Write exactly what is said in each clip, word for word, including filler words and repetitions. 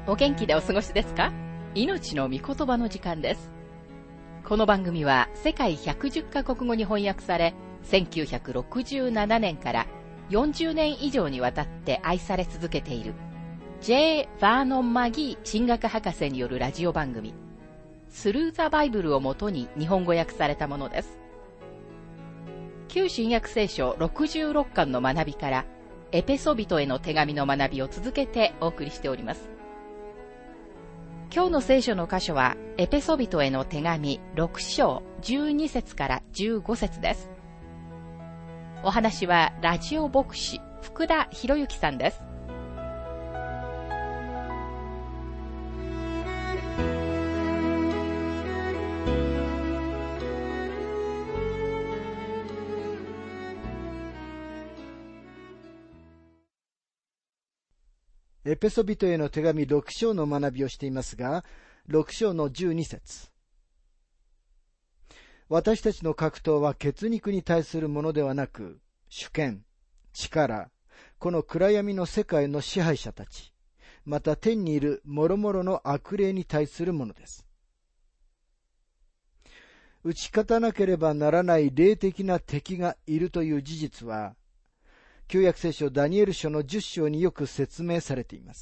お元気でお過ごしですか？命の御言葉の時間です。この番組は世界ひゃくじゅっカ国語に翻訳され、せんきゅうひゃくろくじゅうななねんからよんじゅうねん以上にわたって愛され続けている J. ヴァーノン・マギー神学博士によるラジオ番組、スルー・ザ・バイブルをもとに日本語訳されたものです。旧新約聖書ろくじゅうろっかんの学びからエペソビトへの手紙の学びを続けてお送りしております。今日の聖書の箇所はエペソビトへの手紙ろく章じゅうに節からじゅうご節です。お話はラジオ牧師福田博之さんです。 エペソビトへの手紙ろく章の学びをしていますが、ろく章のじゅうに節。私たちの格闘は血肉に対するものではなく、主権、力、この暗闇の世界の支配者たち、また天にいる諸々の悪霊に対するものです。打ち勝たなければならない霊的な敵がいるという事実は、旧約聖書ダニエル書のじゅっ章によく説明されています。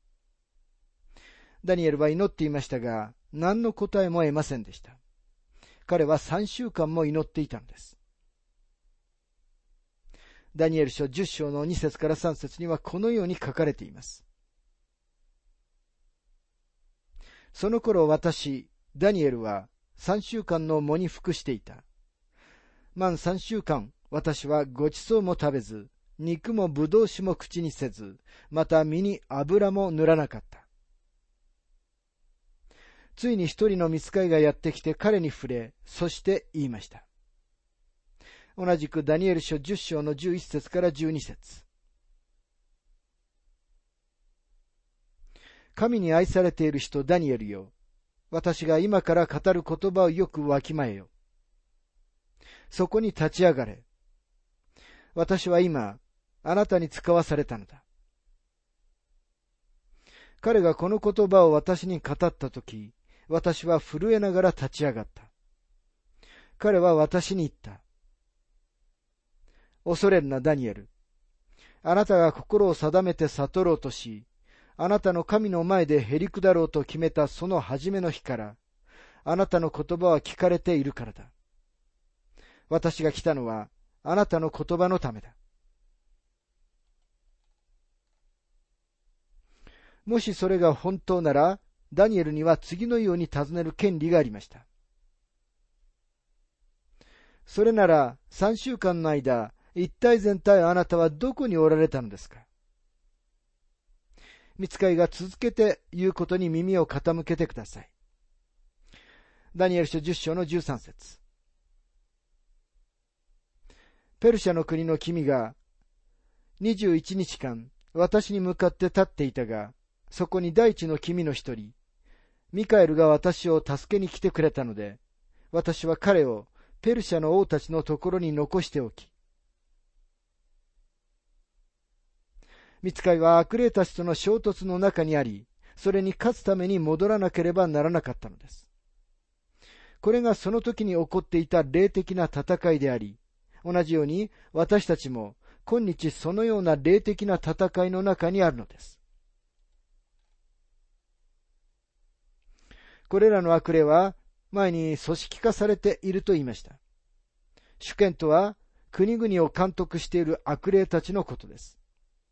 ダニエルは祈っていましたが、何の答えも得ませんでした。彼はさんしゅうかんも祈っていたのです。ダニエル書じゅっ章のに節からさん節にはこのように書かれています。その頃私、ダニエルはさんしゅうかんの喪に服していた。満さんしゅうかん、私はごちそうも食べず、肉もぶどう酒も口にせず、また身に油も塗らなかった。ついに一人の御使いがやってきて彼に触れ、そして言いました。同じくダニエル書じゅっ章のじゅういち節からじゅうに節。神に愛されている人ダニエルよ、私が今から語る言葉をよくわきまえよ。そこに立ち上がれ。私は今、あなたに使わされたのだ。彼がこの言葉を私に語ったとき、私は震えながら立ち上がった。彼は私に言った。恐れるな、ダニエル。あなたが心を定めて悟ろうとし、あなたの神の前でへりくだろうと決めたその初めの日から、あなたの言葉は聞かれているからだ。私が来たのは、あなたの言葉のためだ。もしそれが本当なら、ダニエルには次のように尋ねる権利がありました。それなら、三週間の間、一体全体あなたはどこにおられたのですか？御使いが続けて言うことに耳を傾けてください。ダニエル書じゅっ章のじゅうさん節。ペルシャの国の君がにじゅういちにちかん私に向かって立っていたが、そこに大地の君の一人、ミカエルが私を助けに来てくれたので、私は彼をペルシャの王たちのところに残しておき、御使いは悪霊たちとの衝突の中にあり、それに勝つために戻らなければならなかったのです。これがその時に起こっていた霊的な戦いであり、同じように私たちも今日そのような霊的な戦いの中にあるのです。これらの悪霊は前に組織化されていると言いました。主権とは国々を監督している悪霊たちのことです。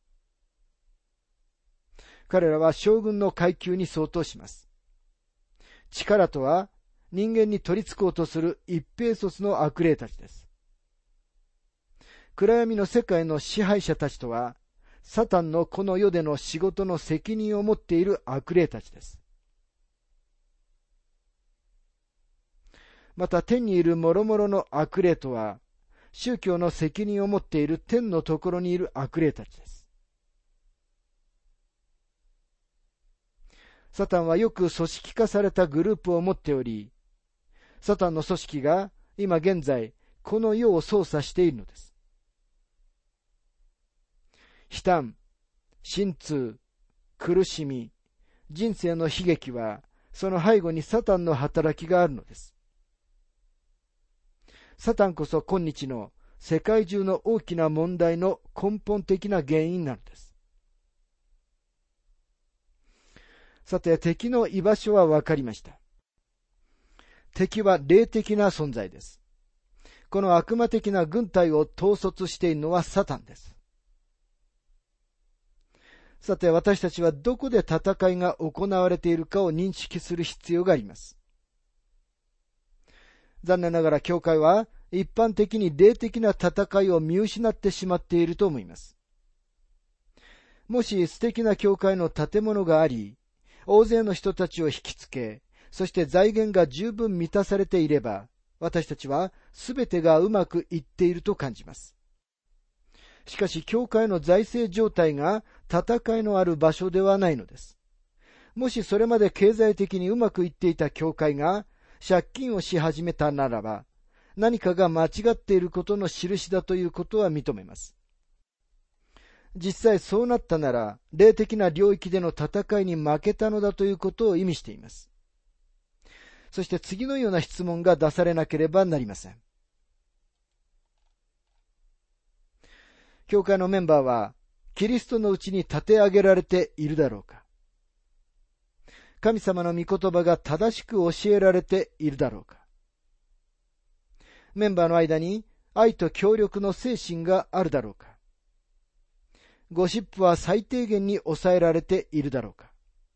彼らは将軍の階級に相当します。力とは人間に取り憑こうとする一兵卒の悪霊たちです。暗闇の世界の支配者たちとは、サタンのこの世での仕事の責任を持っている悪霊たちです。また天にいる諸々の悪霊とは、宗教の責任を持っている天のところにいる悪霊たちです。サタンはよく組織化されたグループを持っており、サタンの組織が今現在この世を操作しているのです。悲嘆、心痛、苦しみ、 人生の悲劇は、その背後にサタンの働きがあるのです。サタンこそ今日の世界中の大きな問題の根本的な原因なのです。さて、敵の居場所は分かりました。敵は霊的な存在です。この悪魔的な軍隊を統率しているのはサタンです。さて、私たちはどこで戦いが行われているかを認識する必要があります。残念ながら教会は一般的に霊的な戦いを見失ってしまっていると思います。もし素敵な教会の建物があり、大勢の人たちを引きつけ、そして財源が十分満たされていれば、私たちはすべてがうまくいっていると感じます。しかし、教会の財政状態が戦いのある場所ではないのです。もしそれまで経済的にうまくいっていた教会が借金をし始めたならば、何かが間違っていることの印だということは認めます。実際そうなったなら、霊的な領域での戦いに負けたのだということを意味しています。そして次のような質問が出されなければなりません。教会のメンバーは、キリストのうちに立て上げられているだろうか？神様の御言葉が正しく教えられているだろうか？メンバーの間に愛と協力の精神があるだろうか？ゴシップは最低限に抑えられているだろうか？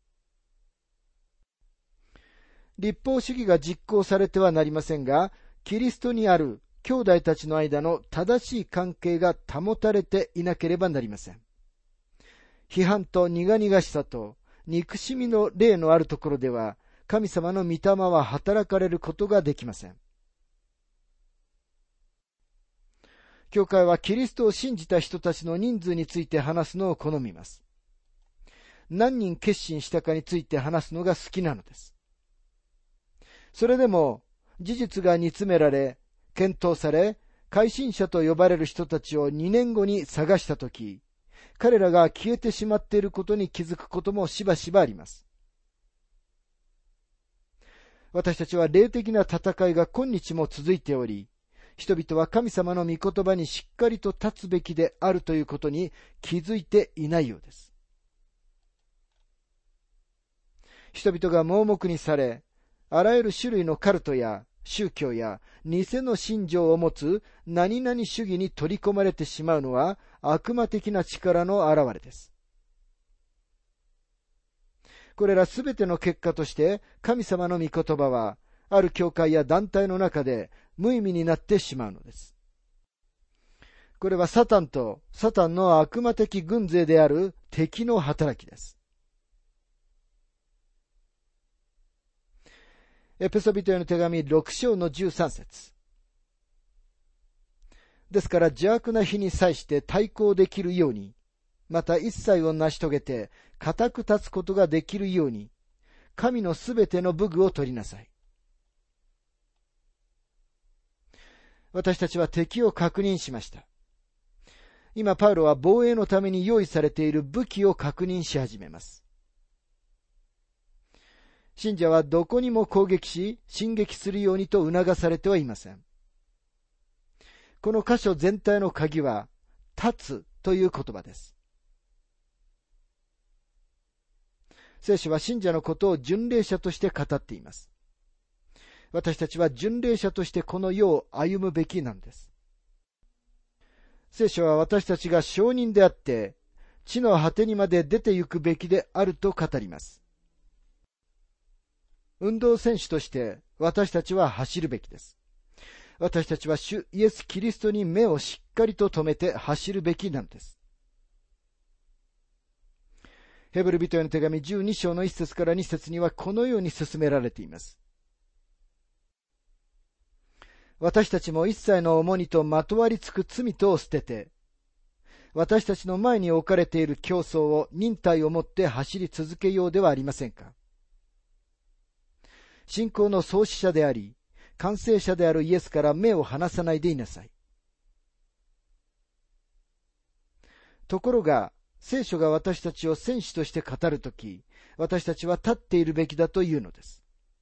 立法主義が実行されてはなりませんが、キリストにある兄弟たちの間の正しい関係が保たれていなければなりません。批判と苦々しさと憎しみの霊のあるところでは、神様の御霊は働かれることができません。教会はキリストを信じた人たちの人数について話すのを好みます。何人決心したかについて話すのが好きなのです。それでも事実が煮詰められ、検討され、改心者と呼ばれる人たちをにねんごに探したとき、彼らが消えてしまっていることに気づくこともしばしばあります。私たちは霊的な戦いが今日も続いており、人々は神様の御言葉にしっかりと立つべきであるということに気づいていないようです。人々が盲目にされ、あらゆる種類のカルトや宗教や偽の信条を持つ何々主義に取り込まれてしまうのは悪魔的な力の現れです。これらすべての結果として神様の御言葉はある教会や団体の中で無意味になってしまうのです。これはサタンとサタンの悪魔的軍勢である敵の働きです。エペソビトへの手紙ろく章のじゅうさん節。ですから邪悪な日に際して対抗できるように、また一切を成し遂げて固く立つことができるように、神のすべての武具を取りなさい。私たちは敵を確認しました。今パウロは防衛のために用意されている武器を確認し始めます。信者はどこにも攻撃し、進撃するようにと促されてはいません。この箇所全体の鍵は、立つという言葉です。聖書は信者のことを巡礼者として語っています。私たちは巡礼者としてこの世を歩むべきなんです。聖書は私たちが証人であって、地の果てにまで出て行くべきであると語ります。運動選手として私たちは走るべきです。私たちは主イエス・キリストに目をしっかりと留めて走るべきなんです。ヘブル人への手紙じゅうに章のいち節からに節にはこのように進められています。私たちも一切の重荷とまとわりつく罪とを捨てて、私たちの前に置かれている競争を忍耐をもって走り続けようではありませんか。信仰の創始者であり、完成者であるイエスから目を離さないでいなさい。ところが、 聖書が私たちを戦士として語るとき、私たちは立っているべきだというのです。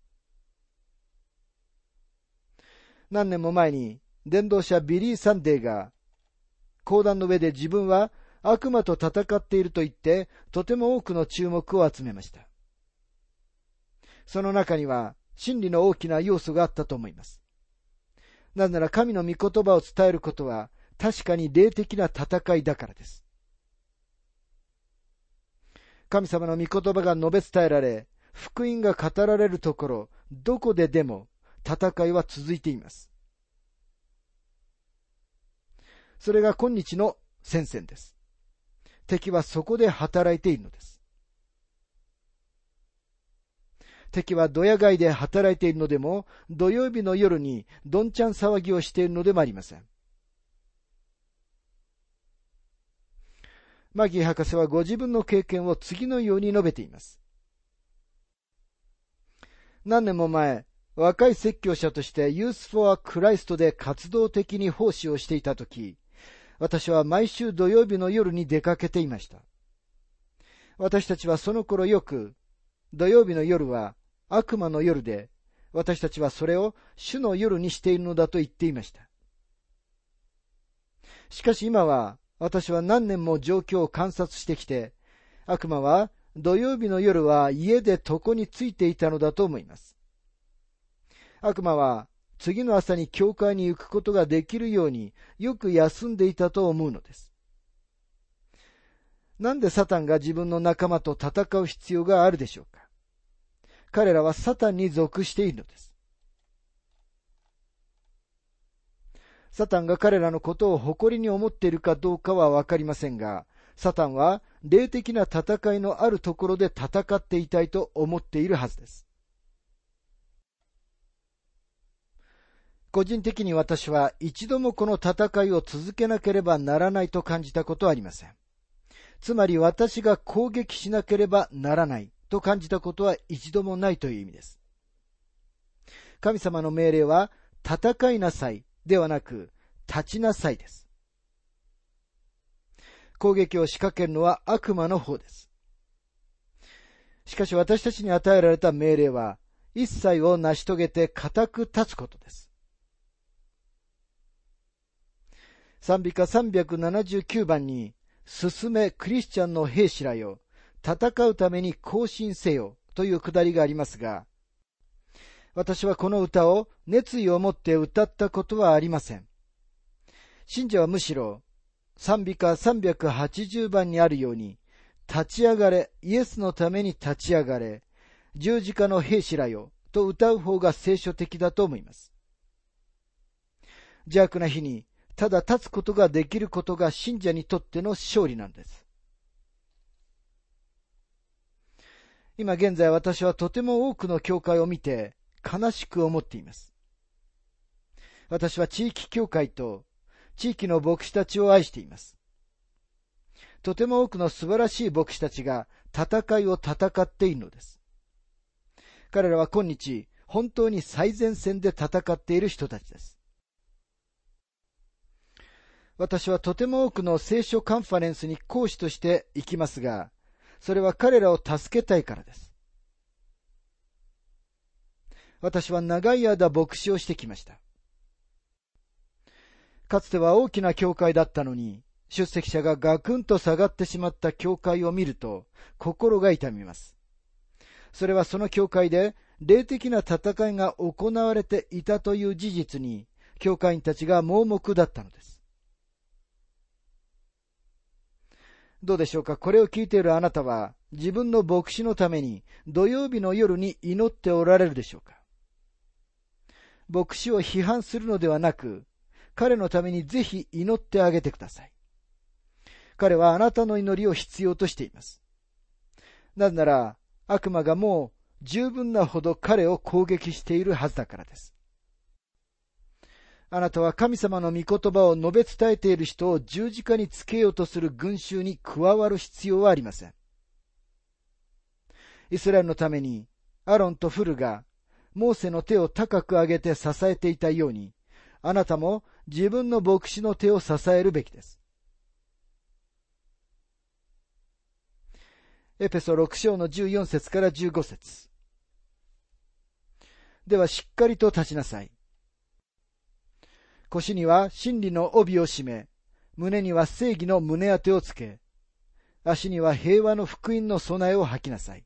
何年も前に、伝道者ビリー・サンデーが、講談の上で自分は悪魔と戦っていると言って、とても多くの注目を集めました。その中には、真理の大きな要素があったと思います。なぜなら神の御言葉を伝えることは、確かに霊的な戦いだからです。神様の御言葉が述べ伝えられ、福音が語られるところ、どこででも戦いは続いています。それが今日の戦線です。敵はそこで働いているのです。敵はドヤ街で働いているのでも、土曜日の夜にどんちゃん騒ぎをしているのでもありません。マギー博士はご自分の経験を次のように述べています。何年も前、若い説教者としてユース・フォア・クライストで活動的に奉仕をしていたとき、私は毎週土曜日の夜に出かけていました。私たちはその頃よく、土曜日の夜は悪魔の夜で、私たちはそれを主の夜にしているのだと言っていました。しかし今は、私は何年も状況を観察してきて、悪魔は土曜日の夜は家で床についていたのだと思います。悪魔は次の朝に教会に行くことができるようによく休んでいたと思うのです。なんでサタンが自分の仲間と戦う必要があるでしょうか。彼らはサタンに属しているのです。サタンが彼らのことを誇りに思っているかどうかはわかりませんが、サタンは霊的な戦いのあるところで戦っていたいと思っているはずです。個人的に私は一度もこの戦いを続けなければならないと感じたことはありません。つまり私が攻撃しなければならないと感じたことは一度もないという意味です。神様の命令は戦いなさいではなく立ちなさいです。攻撃を仕掛けるのは悪魔の方です。しかし私たちに与えられた命令は一切を成し遂げて固く立つことです。賛美歌さんびゃくななじゅうきゅうばんに、進めクリスチャンの兵士らよ、戦うために行進せよというくだりがありますが、私はこの歌を熱意を持って歌ったことはありません。信者はむしろ、賛美歌さんびゃくはちじゅうばんにあるように、立ち上がれ、イエスのために立ち上がれ、十字架の兵士らよと歌う方が聖書的だと思います。邪悪な日に、ただ立つことができることが信者にとっての勝利なんです。今現在私はとても多くの教会を見て悲しく思っています。私は地域教会と地域の牧師たちを愛しています。とても多くの素晴らしい牧師たちが戦いを戦っているのです。彼らは今日本当に最前線で戦っている人たちです。私はとても多くの聖書カンファレンスに講師として行きますが、それは彼らを助けたいからです。私は長い間牧師をしてきました。かつては大きな教会だったのに、出席者がガクンと下がってしまった教会を見ると、心が痛みます。それはその教会で霊的な戦いが行われていたという事実に、教会員たちが盲目だったのです。どうでしょうか。これを聞いているあなたは自分の牧師のために土曜日の夜に祈っておられるでしょうか。牧師を批判するのではなく、彼のためにぜひ祈ってあげてください。彼はあなたの祈りを必要としています。なぜなら悪魔がもう十分なほど彼を攻撃しているはずだからです。あなたは神様の御言葉を述べ伝えている人を十字架につけようとする群衆に加わる必要はありません。イスラエルのためにアロンとフルがモーセの手を高く上げて支えていたように、あなたも自分の牧師の手を支えるべきです。 エペソろく章のじゅうよん節からじゅうご節。ではしっかりと立ちなさい。腰には真理の帯を締め、胸には正義の胸当てをつけ、足には平和の福音の備えを履きなさい。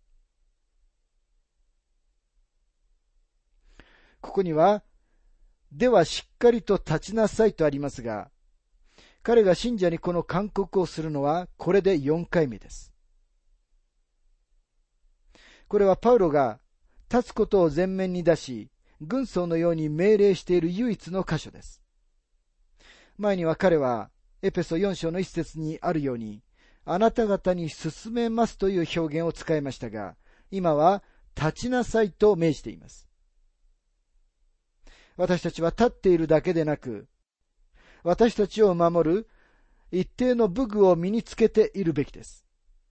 ここには、ではしっかりと立ちなさいとありますが、彼が信者にこの勧告をするのはこれでよんかいめです。これはパウロが立つことを前面に出し、軍曹のように命令している唯一の箇所です。前には彼はエペソよん章の一節にあるように、あなた方に進めますという表現を使いましたが、今は立ちなさいと命じています。私たちは立っているだけでなく、私たちを守る一定の武具を身につけているべきです。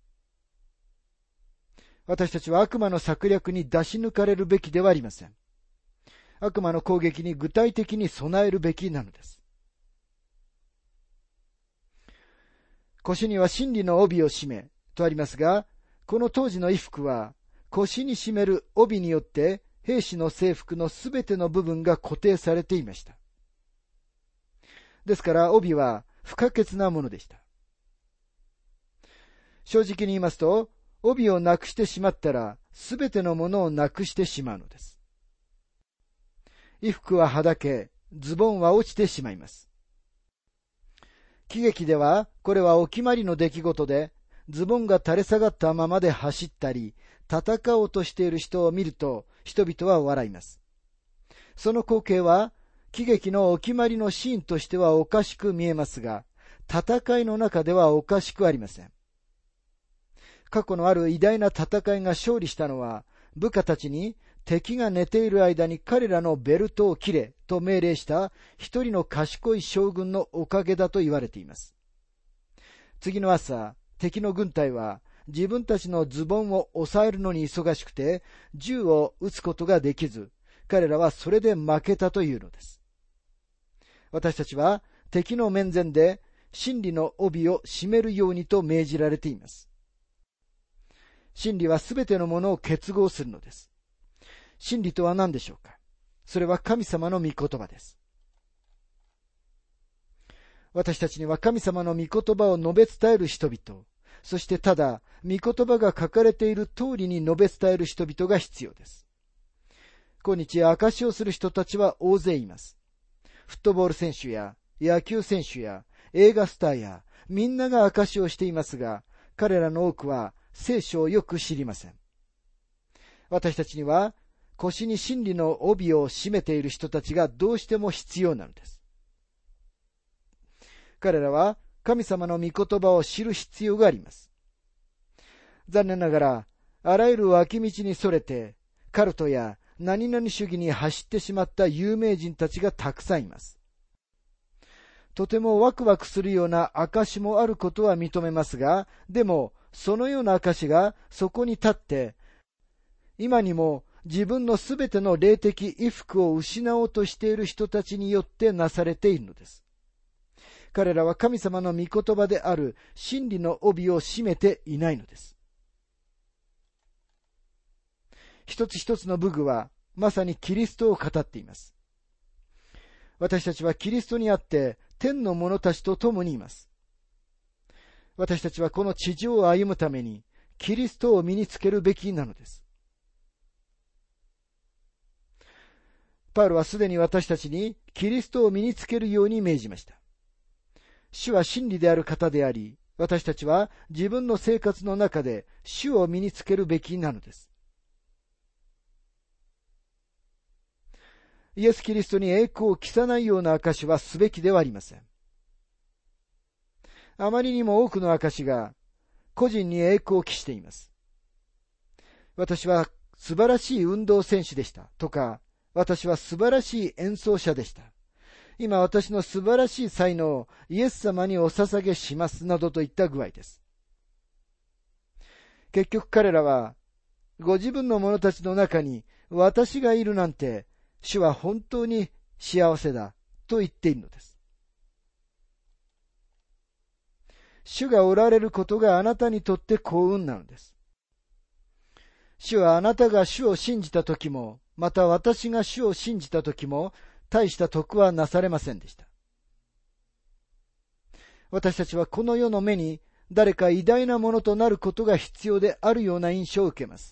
私たちは悪魔の策略に出し抜かれるべきではありません。悪魔の攻撃に具体的に備えるべきなのです。腰には真理の帯を締めとありますが、この当時の衣服は腰に締める帯によって兵士の制服のすべての部分が固定されていました。ですから帯は不可欠なものでした。正直に言いますと、帯をなくしてしまったらすべてのものをなくしてしまうのです。衣服ははだけ、ズボンは落ちてしまいます。喜劇ではこれはお決まりの出来事で、ズボンが垂れ下がったままで走ったり戦おうとしている人を見ると人々は笑います。その光景は喜劇のお決まりのシーンとしてはおかしく見えますが、戦いの中ではおかしくありません。過去のある偉大な戦いが勝利したのは、部下たちに敵が寝ている間に彼らのベルトを切れと命令した一人の賢い将軍のおかげだと言われています。次の朝、敵の軍隊は自分たちのズボンを抑えるのに忙しくて銃を撃つことができず、彼らはそれで負けたというのです。私たちは敵の面前で真理の帯を締めるようにと命じられています。真理はすべてのものを結合するのです。真理とは何でしょうか。それは神様の御言葉です。私たちには神様の御言葉を述べ伝える人々、そしてただ御言葉が書かれている通りに述べ伝える人々が必要です。今日証しをする人たちは大勢います。フットボール選手や野球選手や映画スターやみんなが証しをしていますが、彼らの多くは聖書をよく知りません。私たちには腰に真理の帯を締めている人たちがどうしても必要なのです。彼らは神様の御言葉を知る必要があります。残念ながら、あらゆる脇道にそれて、カルトや何々主義に走ってしまった有名人たちがたくさんいます。とてもワクワクするような証もあることは認めますが、でもそのような証がそこに立って、今にも自分のすべての霊的衣服を失おうとしている人たちによってなされているのです。彼らは神様の御言葉である真理の帯を締めていないのです。一つ一つの武具はまさにキリストを語っています。私たちはキリストにあって天の者たちと共にいます。私たちはこの地上を歩むためにキリストを身につけるべきなのです。パウロはすでに私たちにキリストを身につけるように命じました。主は真理である方であり、私たちは自分の生活の中で主を身につけるべきなのです。イエス・キリストに栄光を期さないような証はすべきではありません。あまりにも多くの証が個人に栄光を期しています。私は素晴らしい運動選手でしたとか、私は素晴らしい演奏者でした。今私の素晴らしい才能をイエス様にお捧げしますなどといった具合です。結局彼らはご自分の者たちの中に私がいるなんて主は本当に幸せだと言っているのです。主がおられることがあなたにとって幸運なのです。 主はあなたが主を信じた時も、また私が主を信じた時も、大した得はなされませんでした。私たちはこの世の目に誰か偉大なものとなることが必要であるような印象を受けます。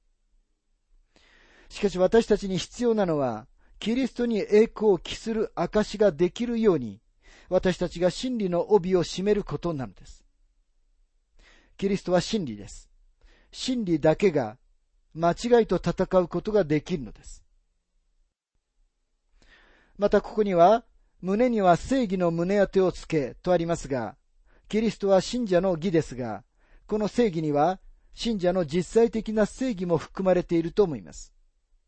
しかし私たちに必要なのは、キリストに栄光を期する証ができるように、私たちが真理の帯を締めることなのです。キリストは真理です。真理だけが間違いと戦うことができるのです。またここには、胸には正義の胸当てをつけとありますが、キリストは信者の義ですが、この正義には信者の実際的な正義も含まれていると思います。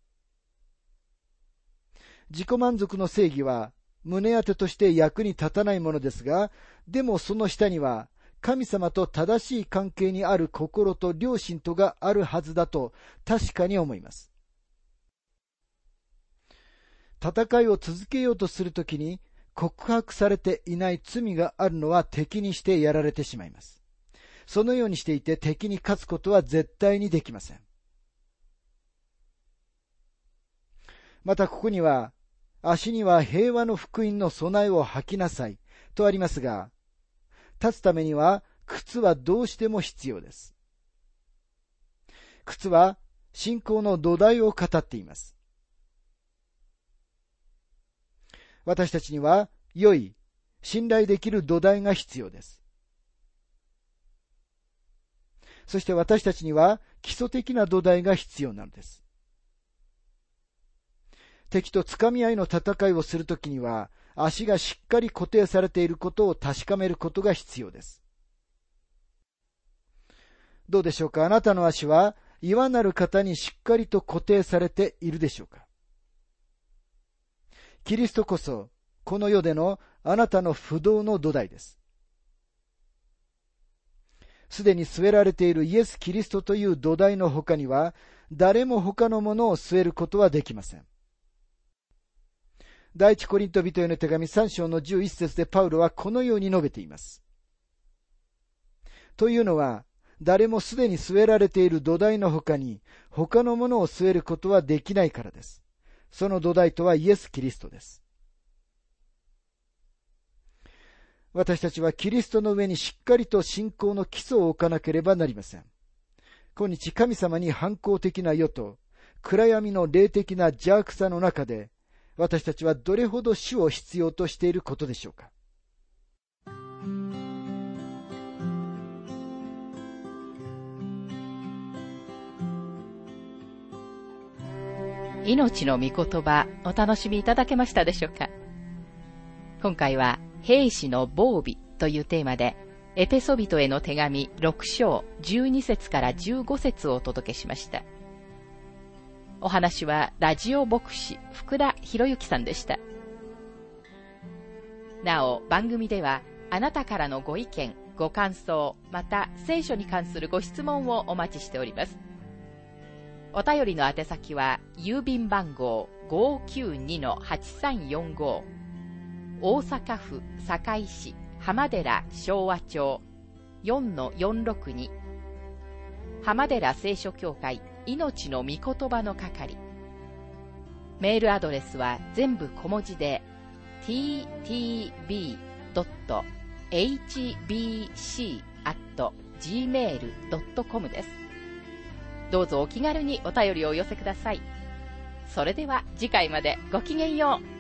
自己満足の正義は胸当てとして役に立たないものですが、でもその下には神様と正しい関係にある心と良心とがあるはずだと確かに思います。戦いを続けようとするときに告白されていない罪があるのは敵にしてやられてしまいます。そのようにしていて敵に勝つことは絶対にできません。またここには、足には平和の福音の備えを履きなさいとありますが、立つためには靴はどうしても必要です。靴は信仰の土台を語っています。私たちには良い、信頼できる土台が必要です。そして私たちには基礎的な土台が必要なのです。敵とつかみ合いの戦いをするときには、足がしっかり固定されていることを確かめることが必要です。どうでしょうか？あなたの足はいわなる方にしっかりと固定されているでしょうか？キリストこそ、この世でのあなたの不動の土台です。すでに据えられているイエス・キリストという土台の他には、誰も他のものを据えることはできません。第一コリント人への手紙さん章のじゅういち節でパウロはこのように述べています。というのは、誰もすでに据えられている土台の他に、他のものを据えることはできないからです。その土台とはイエス・キリストです。私たちはキリストの上にしっかりと信仰の基礎を置かなければなりません。今日神様に反抗的な世と暗闇の霊的な邪悪さの中で、私たちはどれほど主を必要としていることでしょうか。 命の御言葉、お楽しみいただけましたでしょうか。今回は兵士の防備というテーマで、エペソビトへの手紙ろく章じゅうに節からじゅうご節をお届けしました。お話はラジオ牧師福田博之さんでした。なお、番組ではあなたからのご意見、ご感想、また聖書に関するご質問をお待ちしております。お便りの宛先は郵便番号 ごーきゅうにのはちさんよんご、大阪府堺市浜寺昭和町 よんのよんろくに、浜寺聖書協会命の御言葉の係。メールアドレスは全部小文字で ティーティービードットエイチビーシーアットジーメールドットコム です。どうぞお気軽にお便りをお寄せください。それでは次回までごきげんよう。